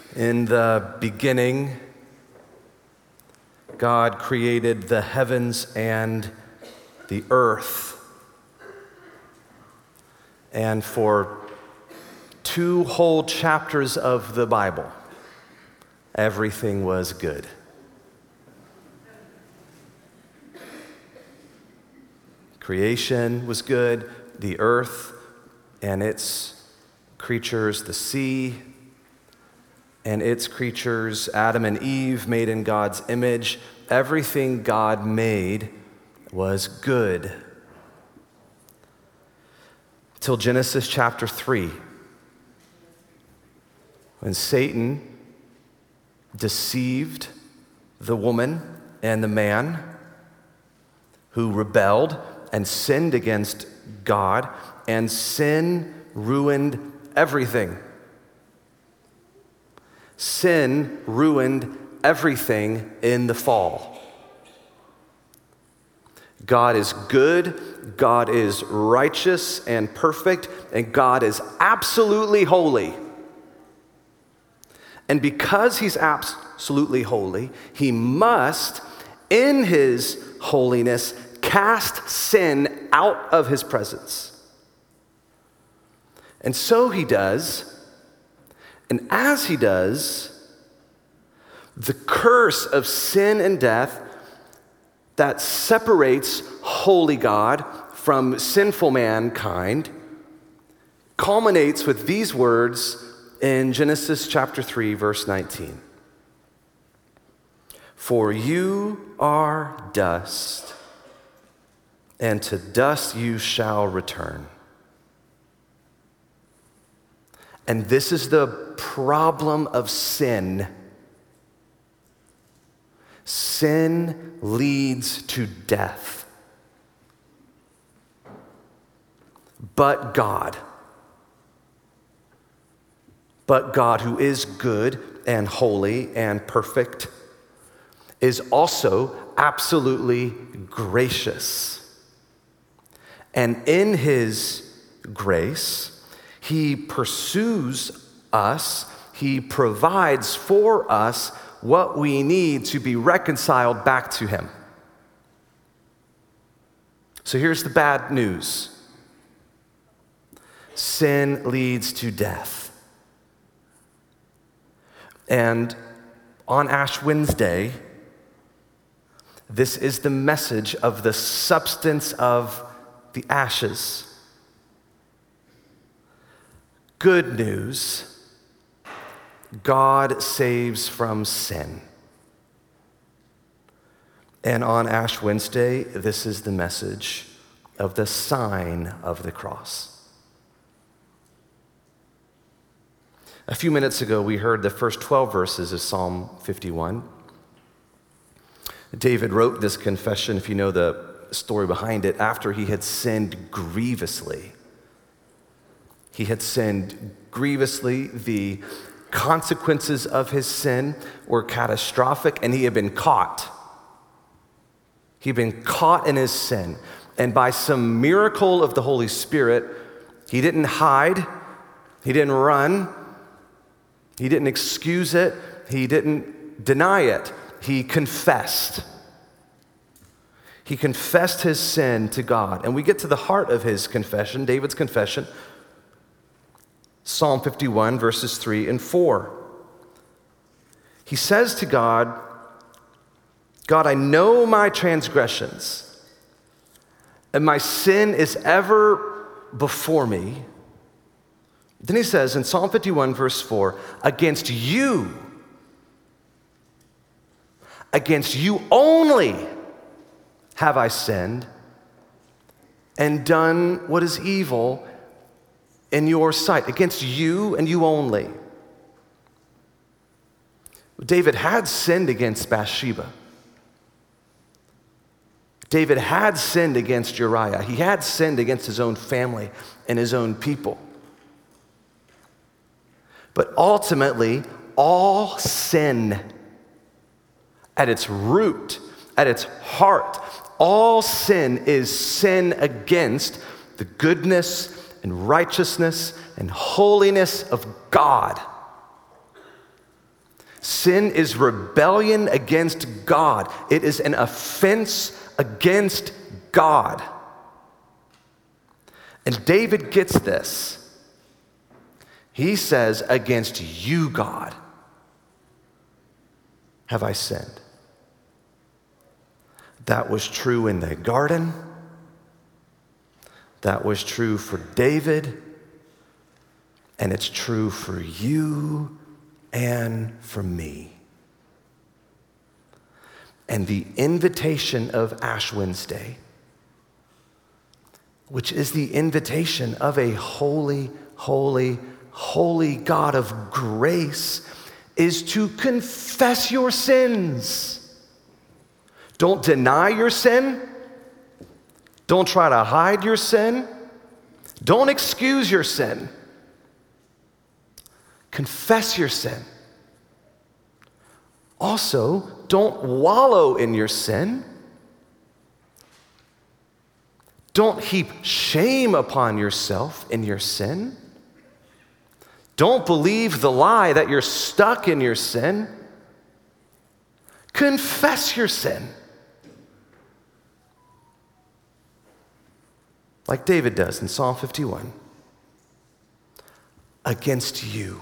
In the beginning, God created the heavens and the earth. And for 2 whole chapters of the Bible, everything was good. Creation was good, the earth and its creatures, the sea and its creatures, Adam and Eve made in God's image. Everything God made was good. Till Genesis chapter 3, when Satan deceived the woman and the man who rebelled and sinned against God, and sin ruined everything. Sin ruined everything in the fall. God is good, God is righteous and perfect, and God is absolutely holy. And because he's absolutely holy, he must, in his holiness, cast sin out of his presence. And so he does. And as he does, the curse of sin and death that separates holy God from sinful mankind culminates with these words in Genesis chapter 3, verse 19. For you are dust, and to dust you shall return. And this is the problem of sin. Sin leads to death. But God, who is good and holy and perfect, is also absolutely gracious. And in his grace, he pursues us, he provides for us what we need to be reconciled back to him. So here's the bad news. Sin leads to death. And on Ash Wednesday, this is the message of the substance of the ashes. Good news, God saves from sin. And on Ash Wednesday, this is the message of the sign of the cross. A few minutes ago, we heard the first 12 verses of Psalm 51. David wrote this confession, if you know the story behind it, after he had sinned grievously. He had sinned grievously. The consequences of his sin were catastrophic, and he had been caught. He'd been caught in his sin. And by some miracle of the Holy Spirit, he didn't hide, he didn't run, he didn't excuse it, he didn't deny it. He confessed. He confessed his sin to God. And we get to the heart of his confession, David's confession, Psalm 51, verses 3 and 4. He says to God, God, I know my transgressions, and my sin is ever before me. Then he says in Psalm 51, verse 4, against you only have I sinned and done what is evil in your sight. Against you and you only. David had sinned against Bathsheba. David had sinned against Uriah. He had sinned against his own family and his own people. But ultimately, all sin at its root, at its heart, all sin is sin against the goodness and righteousness and holiness of God. Sin is rebellion against God. It is an offense against God. And David gets this. He says, against you, God, have I sinned. That was true in the garden. That was true for David. And it's true for you and for me. And the invitation of Ash Wednesday, which is the invitation of a holy, holy, holy God of grace, is to confess your sins. Don't deny your sin. Don't try to hide your sin. Don't excuse your sin. Confess your sin. Also, don't wallow in your sin. Don't heap shame upon yourself in your sin. Don't believe the lie that you're stuck in your sin. Confess your sin. Like David does in Psalm 51. Against you.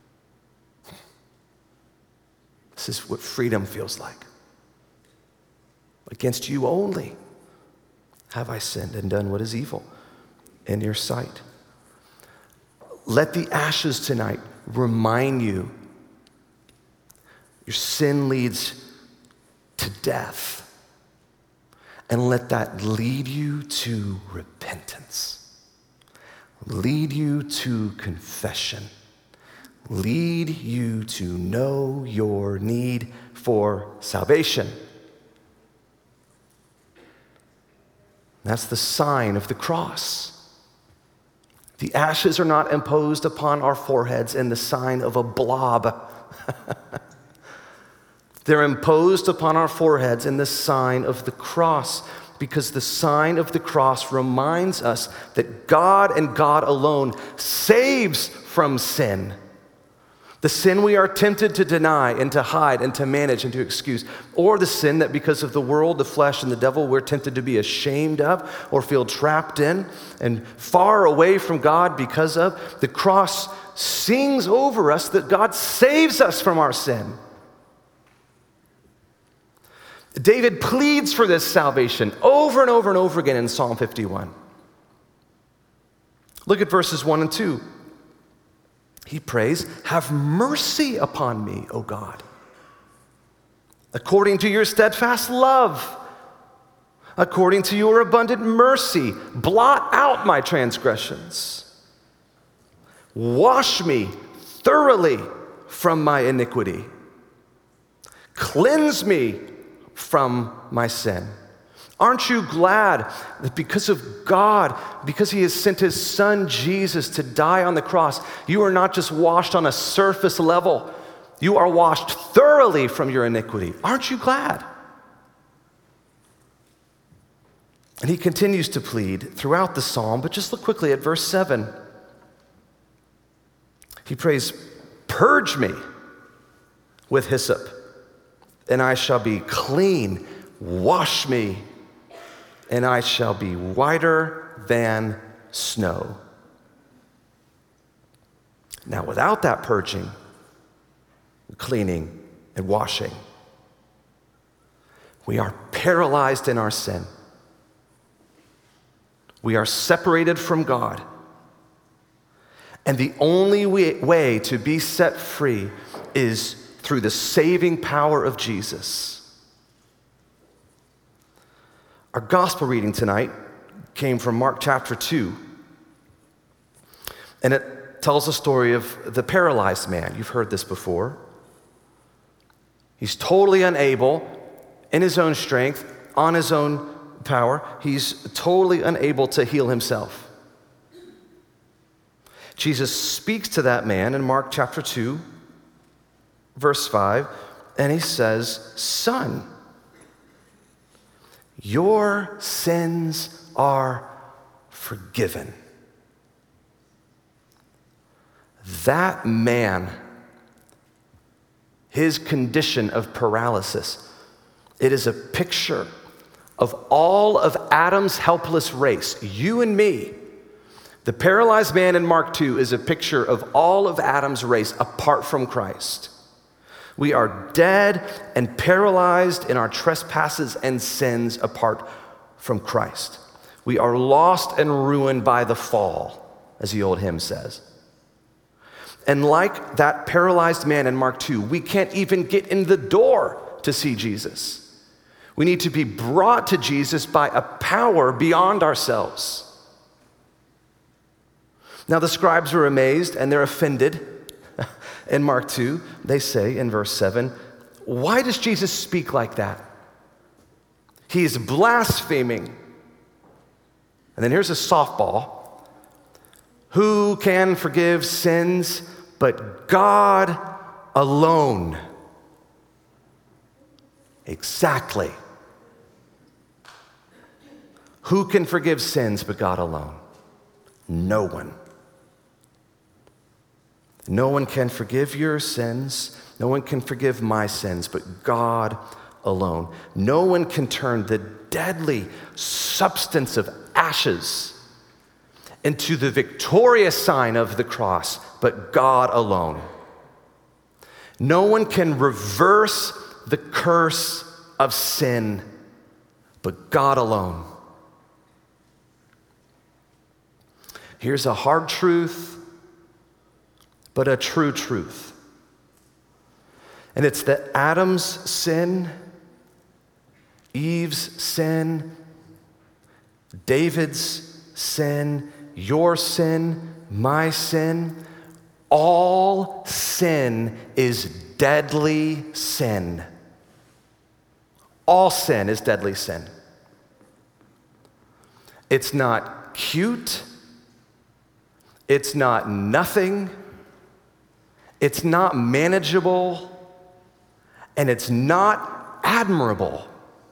This is what freedom feels like. Against you only have I sinned and done what is evil in your sight. Let the ashes tonight remind you your sin leads to death. And let that lead you to repentance. Lead you to confession. Lead you to know your need for salvation. That's the sign of the cross. The ashes are not imposed upon our foreheads in the sign of a blob. They're imposed upon our foreheads in the sign of the cross, because the sign of the cross reminds us that God and God alone saves from sin. The sin we are tempted to deny and to hide and to manage and to excuse, or the sin that because of the world, the flesh, and the devil, we're tempted to be ashamed of or feel trapped in and far away from God because of. The cross sings over us that God saves us from our sin. David pleads for this salvation over and over and over again in Psalm 51. Look at verses 1 and 2. He prays, have mercy upon me, O God, according to your steadfast love, according to your abundant mercy, blot out my transgressions. Wash me thoroughly from my iniquity. Cleanse me from my sin. Aren't you glad that because of God, because he has sent his son Jesus to die on the cross, you are not just washed on a surface level, you are washed thoroughly from your iniquity. Aren't you glad? And he continues to plead throughout the psalm, but just look quickly at verse 7. He prays, purge me with hyssop, and I shall be clean. Wash me, and I shall be whiter than snow. Now, without that purging, cleaning, and washing, we are paralyzed in our sin. We are separated from God. And the only way to be set free is through the saving power of Jesus. Our gospel reading tonight came from Mark chapter 2. And it tells the story of the paralyzed man. You've heard this before. He's totally unable, in his own strength, on his own power, he's totally unable to heal himself. Jesus speaks to that man in Mark chapter 2, verse 5, and he says, son, your sins are forgiven. That man, his condition of paralysis. It is a picture of all of Adam's helpless race, you and me. The paralyzed man in Mark 2 is a picture of all of Adam's race apart from Christ. We are dead and paralyzed in our trespasses and sins apart from Christ. We are lost and ruined by the fall, as the old hymn says. And like that paralyzed man in Mark 2, we can't even get in the door to see Jesus. We need to be brought to Jesus by a power beyond ourselves. Now the scribes are amazed and they're offended. In Mark 2, they say in verse 7, why does Jesus speak like that? He's blaspheming. And then here's a softball. Who can forgive sins but God alone? Exactly. Who can forgive sins but God alone? No one. No one can forgive your sins. No one can forgive my sins, but God alone. No one can turn the deadly substance of ashes into the victorious sign of the cross, but God alone. No one can reverse the curse of sin, but God alone. Here's a hard truth, but a true truth. And it's that Adam's sin, Eve's sin, David's sin, your sin, my sin, all sin is deadly sin. All sin is deadly sin. It's not cute. It's not nothing. It's not manageable, and it's not admirable.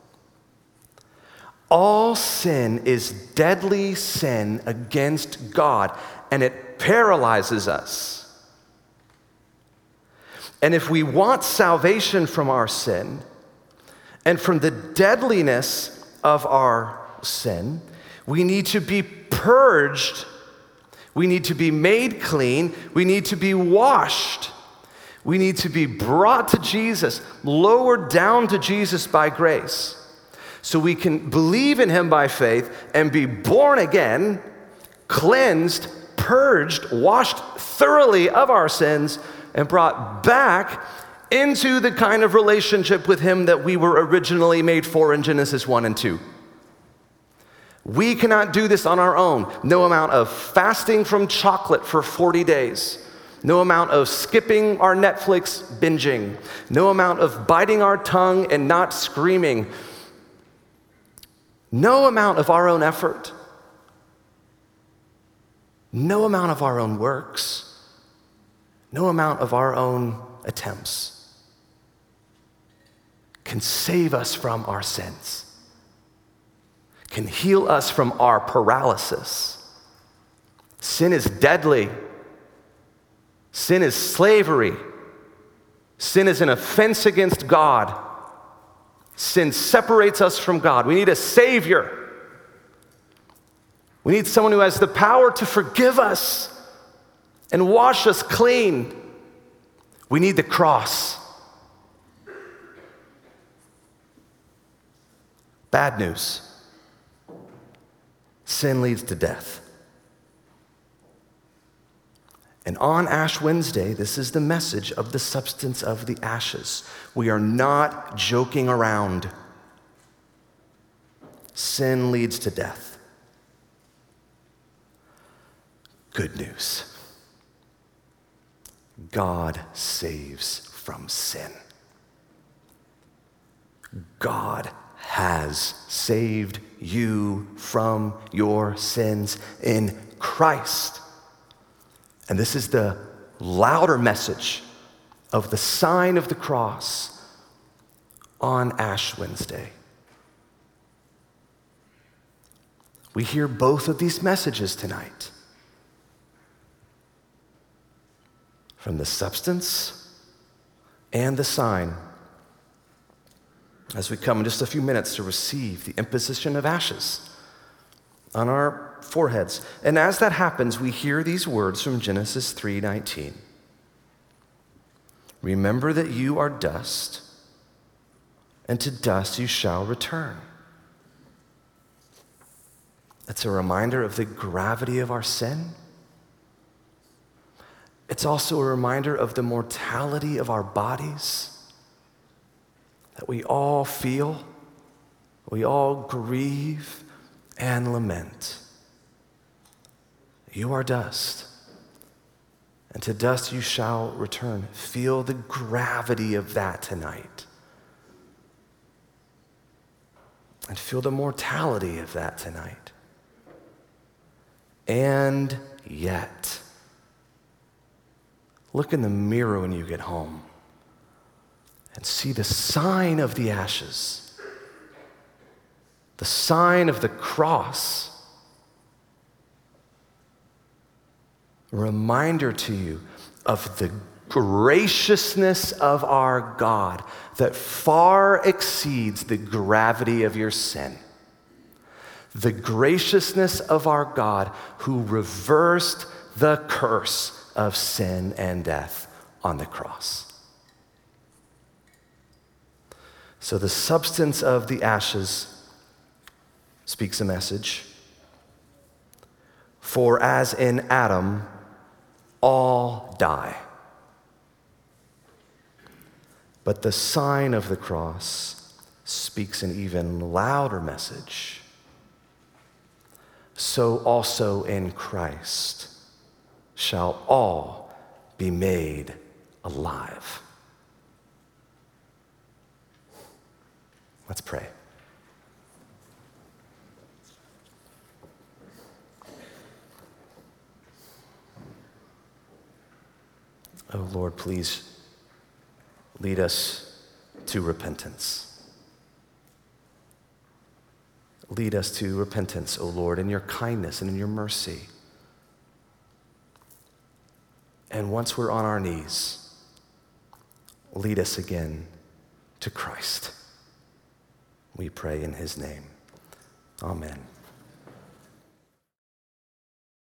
All sin is deadly sin against God, and it paralyzes us. And if we want salvation from our sin and from the deadliness of our sin, we need to be purged. We need to be made clean. We need to be washed. We need to be brought to Jesus, lowered down to Jesus by grace, so we can believe in him by faith and be born again, cleansed, purged, washed thoroughly of our sins, and brought back into the kind of relationship with him that we were originally made for in Genesis 1 and 2. We cannot do this on our own. No amount of fasting from chocolate for 40 days, no amount of skipping our Netflix binging, no amount of biting our tongue and not screaming, no amount of our own effort, no amount of our own works, no amount of our own attempts can save us from our sins, can heal us from our paralysis. Sin is deadly. Sin is slavery. Sin is an offense against God. Sin separates us from God. We need a Savior. We need someone who has the power to forgive us and wash us clean. We need the cross. Bad news. Sin leads to death. And on Ash Wednesday, this is the message of the substance of the ashes. We are not joking around. Sin leads to death. Good news. God saves from sin. God has saved you from your sins in Christ. And this is the louder message of the sign of the cross on Ash Wednesday. We hear both of these messages tonight. From the substance and the sign, as we come in just a few minutes to receive the imposition of ashes on our foreheads. And as that happens, we hear these words from Genesis 3:19. Remember that you are dust, and to dust you shall return. It's a reminder of the gravity of our sin. It's also a reminder of the mortality of our bodies that we all feel, we all grieve and lament. You are dust, and to dust you shall return. Feel the gravity of that tonight. And feel the mortality of that tonight. And yet, look in the mirror when you get home and see the sign of the ashes, the sign of the cross. A reminder to you of the graciousness of our God that far exceeds the gravity of your sin. The graciousness of our God who reversed the curse of sin and death on the cross. So the substance of the ashes speaks a message. For as in Adam, all die. But the sign of the cross speaks an even louder message. So also in Christ shall all be made alive. Let's pray. Oh Lord, please lead us to repentance. Lead us to repentance, O Lord, in your kindness and in your mercy. And once we're on our knees, lead us again to Christ. We pray in his name. Amen.